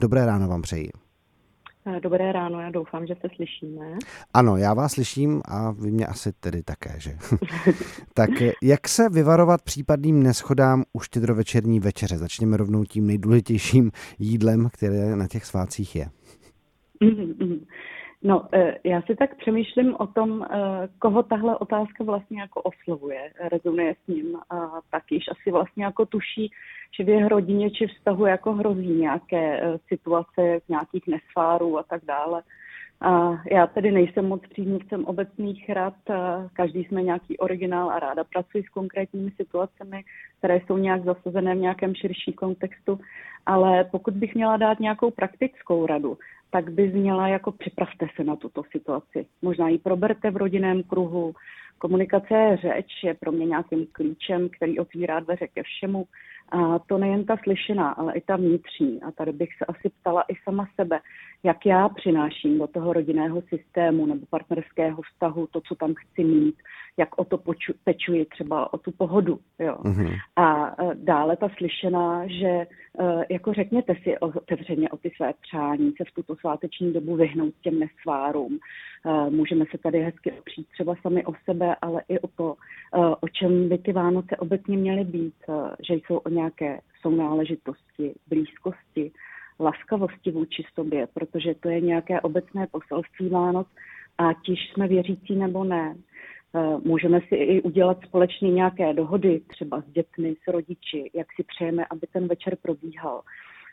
Dobré ráno vám přeji. Dobré ráno, já doufám, že se slyšíme. Ano, já vás slyším a vy mě asi tedy také, že? Tak jak se vyvarovat případným neshodám u štědrovečerní večeře? Začněme rovnou tím nejdůležitějším jídlem, které na těch svátcích je. No, já si tak přemýšlím o tom, koho tahle otázka vlastně jako oslovuje, rezonuje s ním a tak již asi vlastně jako tuší, že v jeho rodině či vztahu jako hrozí nějaké situace, nějakých nesvárů a tak dále. A já tedy nejsem moc příznivcem obecných rad, každý jsme nějaký originál a ráda pracuji s konkrétními situacemi, které jsou nějak zasazené v nějakém širší kontextu, ale pokud bych měla dát nějakou praktickou radu, tak by zněla jako připravte se na tuto situaci. Možná ji proberte v rodinném kruhu. Komunikace je řeč, je pro mě nějakým klíčem, který otvírá dveře ke všemu. A to nejen ta slyšená, ale i ta vnitřní. A tady bych se asi ptala i sama sebe, jak já přináším do toho rodinného systému nebo partnerského vztahu to, co tam chci mít, jak o to pečuji třeba o tu pohodu. Jo. Mm-hmm. A dále ta slyšená, že jako řekněte si otevřeně o ty své přání, se v tuto sváteční dobu vyhnout těm nesvárům. Můžeme se tady hezky opřít třeba sami o sebe, ale i o to, o čem by ty Vánoce obecně měly být, že jsou o nějaké sounáležitosti, blízkosti, laskavosti vůči sobě, protože to je nějaké obecné poselství Vánoc, ať již jsme věřící nebo ne. Můžeme si i udělat společně nějaké dohody, třeba s dětmi, s rodiči, jak si přejeme, aby ten večer probíhal.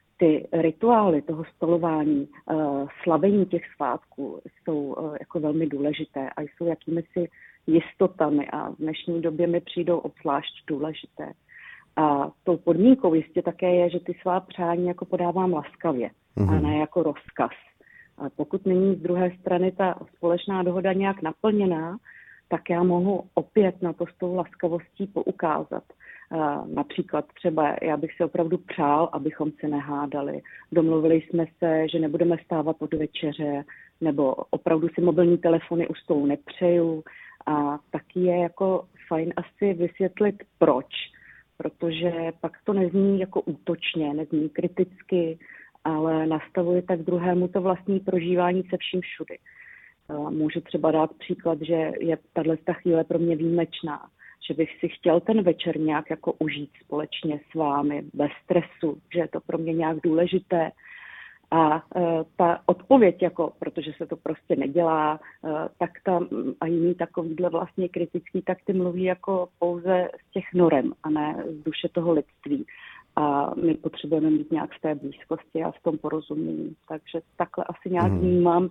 Ty rituály toho stolování, slavení těch svátků jsou jako velmi důležité a jsou jakýmisi jistotami a v dnešní době mi přijdou obzvlášť důležité. A tou podmínkou jistě také je, že ty svá přání jako podávám laskavě a ne jako rozkaz. A pokud není z druhé strany ta společná dohoda nějak naplněná, tak já mohu opět na to s tou laskavostí poukázat. Například třeba já bych si opravdu přál, abychom se nehádali. Domluvili jsme se, že nebudeme stávat od večeře, nebo opravdu si mobilní telefony u stolu nepřeju. A taky je jako fajn asi vysvětlit proč, protože pak to nezní jako útočně, nezní kriticky, ale nastavuje tak druhému to vlastní prožívání se vším všudy. Můžu třeba dát příklad, že je tato chvíle pro mě výjimečná, že bych si chtěl ten večer nějak jako užít společně s vámi, bez stresu, že je to pro mě nějak důležité. A ta odpověď, jako, protože se to prostě nedělá, tak tam a jiný takovýhle vlastně kritický, tak ty mluví jako pouze z těch norem a ne z duše toho lidství. A my potřebujeme mít nějak z té blízkosti a v tom porozumění. Takže takhle asi nějak vnímám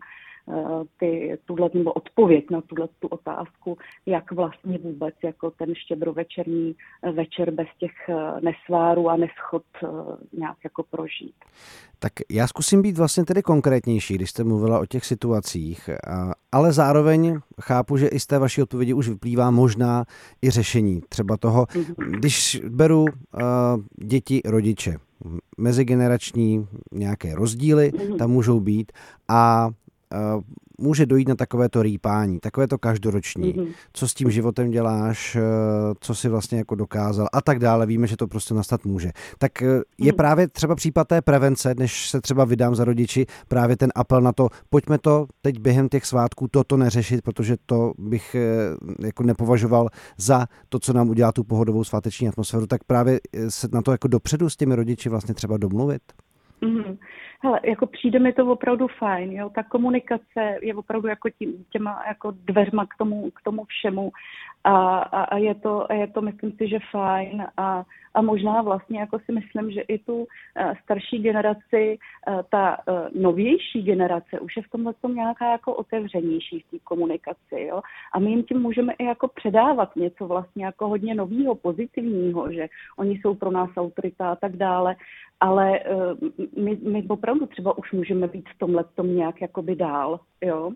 nebo odpověď na tu otázku, jak vlastně vůbec jako ten štědrovečerní večer bez těch nesvárů a neschod nějak jako prožít. Tak já zkusím být vlastně tedy konkrétnější, když jste mluvila o těch situacích, ale zároveň chápu, že i z té vaší odpovědi už vyplývá možná i řešení. Třeba toho, když beru děti, rodiče, mezigenerační nějaké rozdíly, tam můžou být a může dojít na takovéto rýpání, takovéto každoroční, co s tím životem děláš, co si vlastně jako dokázal a tak dále, víme, že to prostě nastat může. Tak je právě třeba případ té prevence, než se třeba vydám za rodiči, právě ten apel na to, pojďme to teď během těch svátků toto neřešit, protože to bych jako nepovažoval za to, co nám udělá tu pohodovou sváteční atmosféru, tak právě se na to jako dopředu s těmi rodiči vlastně třeba domluvit. Hele, jako přijde mi to opravdu fajn, jo, ta komunikace je opravdu jako těma jako dveřma k tomu všemu a je to myslím si, že fajn a možná vlastně jako si myslím, že i tu starší generaci, ta novější generace už je v tomhle tom nějaká jako otevřenější v té komunikaci, jo, a my jim tím můžeme i jako předávat něco vlastně jako hodně novýho, pozitivního, že oni jsou pro nás autorita a tak dále, ale my opravdu třeba už můžeme být v tomhletom nějak jakoby dál, jo.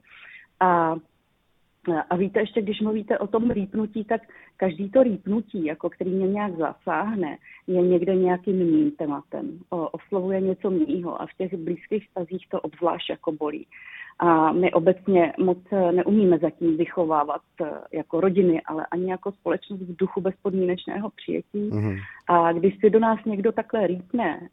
A víte, ještě když mluvíte o tom rýpnutí, tak každý to rýpnutí, jako který mě nějak zasáhne, je někde nějakým mým tématem. Oslovuje něco mýho a v těch blízkých vztazích to obzvlášť jako bolí. A my obecně moc neumíme zatím vychovávat jako rodiny, ale ani jako společnost v duchu bezpodmínečného přijetí. A když si do nás někdo takhle rýpne,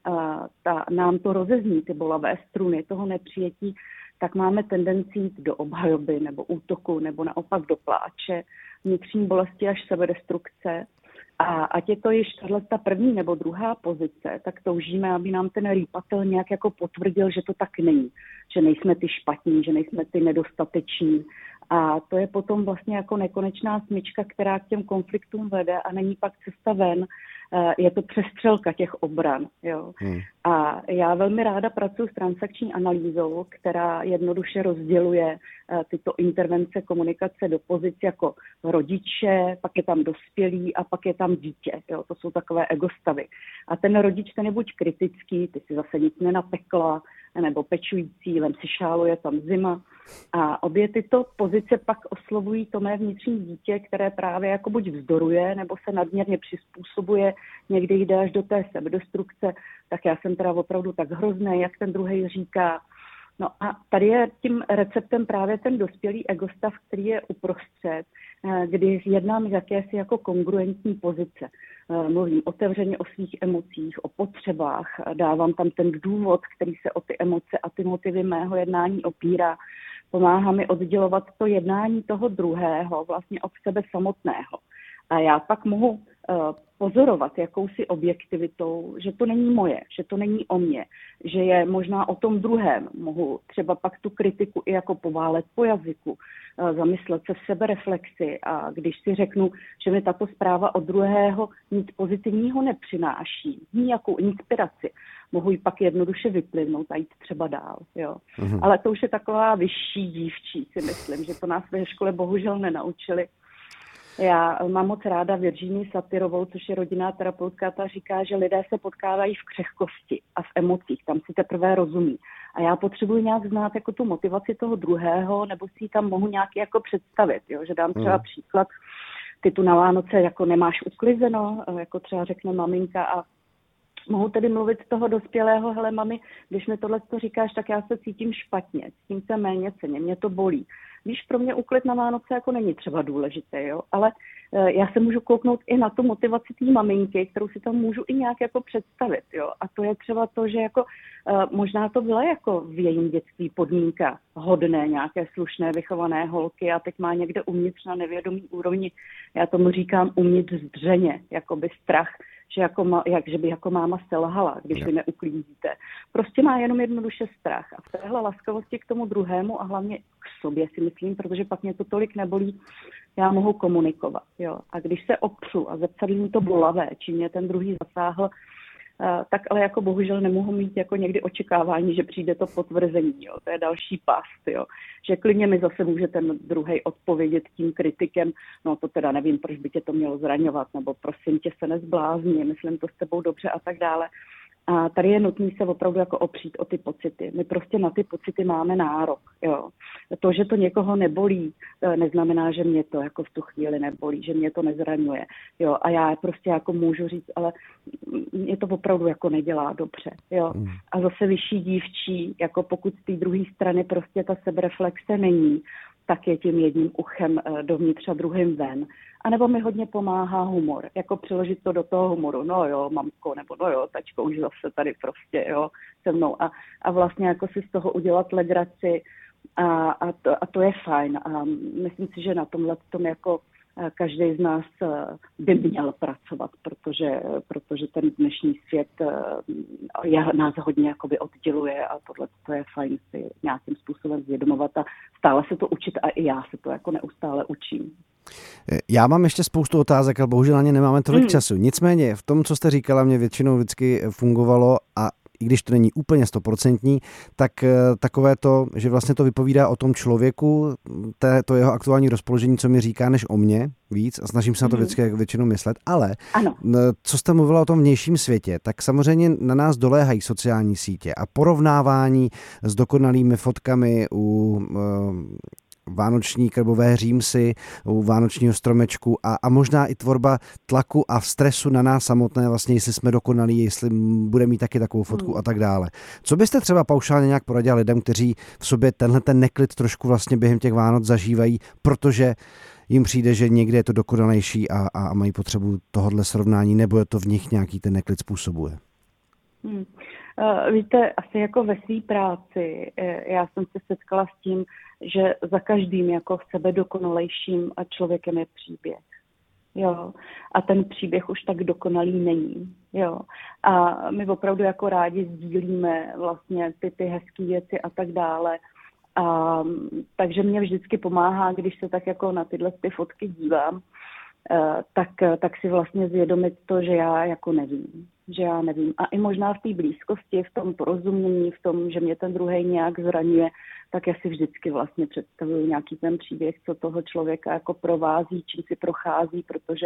nám to rozezní, ty bolavé struny toho nepřijetí, tak máme tendenci jít do obhajoby nebo útoku nebo naopak do pláče, vnitřní bolesti až sebedestrukce. A ať je to již ta první nebo druhá pozice, tak toužíme, aby nám ten rýpatel nějak jako potvrdil, že to tak není. Že nejsme ty špatní, že nejsme ty nedostateční. A to je potom vlastně jako nekonečná smyčka, která k těm konfliktům vede a není pak cesta ven. Je to přestřelka těch obran. Jo. A já velmi ráda pracuji s transakční analýzou, která jednoduše rozděluje tyto intervence komunikace do pozic jako rodiče, pak je tam dospělý a pak je tam dítě. Jo. To jsou takové egostavy. A ten rodič, ten je buď kritický, ty si zase nic nenapekla, nebo pečující, vem si šálu, je tam zima. A obě tyto pozice pak oslovují to mé vnitřní dítě, které právě jako buď vzdoruje, nebo se nadměrně přizpůsobuje, někdy jde až do té sebedestrukce, tak já jsem teda opravdu tak hrozný, jak ten druhej říká. No a tady je tím receptem právě ten dospělý egostav, který je uprostřed, kdy jednám z jakési jako kongruentní pozice. Mluvím otevřeně o svých emocích, o potřebách, dávám tam ten důvod, který se o ty emoce a ty motivy mého jednání opírá. Pomáhá mi oddělovat to jednání toho druhého vlastně od sebe samotného. A já pak mohu pozorovat jakousi objektivitou, že to není moje, že to není o mně, že je možná o tom druhém. Mohu třeba pak tu kritiku i jako poválet po jazyku, zamyslet se v sebereflexi a když si řeknu, že mi tato zpráva od druhého nic pozitivního nepřináší, nějakou inspiraci, mohu ji pak jednoduše vyplivnout a jít třeba dál. Jo. Ale to už je taková vyšší dívčí, si myslím, že to nás ve škole bohužel nenaučili. Já mám moc ráda Virginii Satyrovou, což je rodinná terapeutka, ta říká, že lidé se potkávají v křehkosti a v emocích, tam si teprve rozumí. A já potřebuji nějak znát jako tu motivaci toho druhého, nebo si ji tam mohu nějak jako představit, jo? Že dám třeba příklad, ty tu na Vánoce jako nemáš uklizeno, jako třeba řekne maminka a mohu tedy mluvit toho dospělého, hele mami, když mi tohle to říkáš, tak já se cítím špatně, cítím se méněcenně, mě to bolí. Víš, pro mě úklid na Vánoce jako není třeba důležité, jo, ale já se můžu kouknout i na tu motivaci té maminky, kterou si tam můžu i nějak jako představit, jo, a to je třeba to, že jako možná to byla jako v jejím dětství podmínka hodné, nějaké slušné, vychované holky a teď má někde uvnitř na nevědomý úrovni, já tomu říkám uvnitř zdřeně, jakoby strach, že by jako máma selhala, když vy neuklízíte. Prostě má jenom jednoduše strach. A v téhle laskavosti k tomu druhému a hlavně k sobě si myslím, protože pak mě to tolik nebolí, já mohu komunikovat. Jo. A když se opřu a zrcadlím to bolavé, čím mě ten druhý zasáhl, tak ale jako bohužel nemohu mít jako někdy očekávání, že přijde to potvrzení. Jo. To je další past. Jo. Že klidně mi zase může ten druhej odpovědět tím kritikem, no to teda nevím, proč by tě to mělo zraňovat, nebo prosím tě se nezblázni, myslím to s tebou dobře a tak dále. A tady je nutné se opravdu jako opřít o ty pocity. My prostě na ty pocity máme nárok. Jo. To, že to někoho nebolí, neznamená, že mě to jako v tu chvíli nebolí, že mě to nezraňuje. Jo. A já prostě jako můžu říct, ale mě to opravdu jako nedělá dobře. Jo. A zase vyšší dívčí, jako pokud z té druhé strany prostě ta sebereflexe není, tak je tím jedním uchem dovnitř a druhým ven. A nebo mi hodně pomáhá humor, jako přeložit to do toho humoru. No jo, mamko, nebo no jo, tačko, už zase tady prostě, jo, se mnou. A vlastně jako si z toho udělat legraci a to je fajn. A myslím si, že na tomhle tom jako každý z nás by měl pracovat, protože ten dnešní svět nás hodně jakoby odděluje a tohle to je fajn si nějakým způsobem zvědomovat a stále se to učit a i já se to jako neustále učím. Já mám ještě spoustu otázek, ale bohužel na ně nemáme tolik času. Nicméně v tom, co jste říkala, mě většinou vždycky fungovalo a i když to není úplně 100%, tak takové to, že vlastně to vypovídá o tom člověku, to jeho aktuální rozpoložení, co mi říká, než o mě víc a snažím se na to vždycky většinou myslet, ale ano. Co jste mluvila o tom vnějším světě, tak samozřejmě na nás doléhají sociální sítě a porovnávání s dokonalými fotkami u vánoční krbové římsy u vánočního stromečku a možná i tvorba tlaku a stresu na nás samotné, vlastně jestli jsme dokonalí, jestli bude mít taky takovou fotku a tak dále. Co byste třeba paušálně nějak poradila lidem, kteří v sobě tenhle ten neklid trošku vlastně během těch Vánoc zažívají, protože jim přijde, že někde je to dokonalejší a mají potřebu tohodle srovnání, nebo je to v nich nějaký ten neklid způsobuje? Víte, asi jako ve své práci, já jsem se setkala s tím, že za každým jako sebe dokonalejším člověkem je příběh. Jo. A ten příběh už tak dokonalý není. Jo. A my opravdu jako rádi sdílíme vlastně ty hezké věci a tak dále. Takže mě vždycky pomáhá, když se tak jako na tyhle ty fotky dívám, tak si vlastně zvědomit to, že já jako nevím. Že já nevím. A i možná v té blízkosti, v tom porozumění, v tom, že mě ten druhej nějak zraňuje, tak já si vždycky vlastně představuju nějaký ten příběh, co toho člověka jako provází, čím si prochází, protože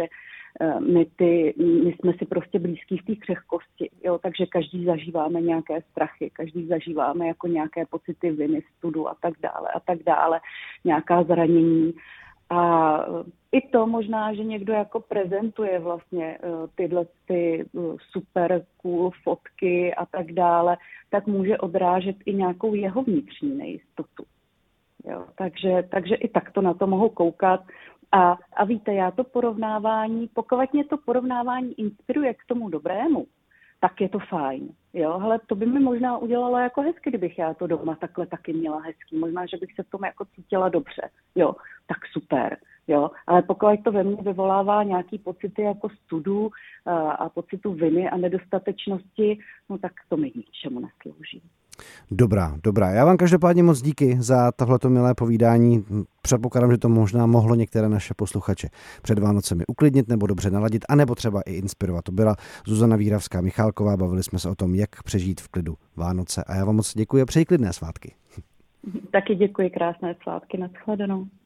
my jsme si prostě blízký v té křehkosti, jo, takže každý zažíváme nějaké strachy, každý zažíváme jako nějaké pocity viny, studu a tak dále, nějaká zranění. A i to možná, že někdo jako prezentuje vlastně tyhle ty super cool fotky a tak dále, tak může odrážet i nějakou jeho vnitřní nejistotu. Jo, takže i takto na to mohu koukat. A víte, já to porovnávání, pokud mě to porovnávání inspiruje k tomu dobrému, tak je to fajn. Jo, ale to by mi možná udělalo jako hezky, kdybych já to doma takhle taky měla hezký. Možná, že bych se v tom jako cítila dobře. Jo, tak super. Jo, ale pokud to ve mně vyvolává nějaký pocity jako studu a pocitu viny a nedostatečnosti, no tak to mi ničemu neslouží. Dobrá. Já vám každopádně moc díky za tohleto milé povídání. Předpokládám, že to možná mohlo některé naše posluchače před Vánocemi uklidnit nebo dobře naladit, anebo třeba i inspirovat. To byla Zuzana Víravská-Michálková, bavili jsme se o tom, jak přežít v klidu Vánoce a já vám moc děkuji a přeji klidné svátky. Taky děkuji, krásné svátky, nashledanou.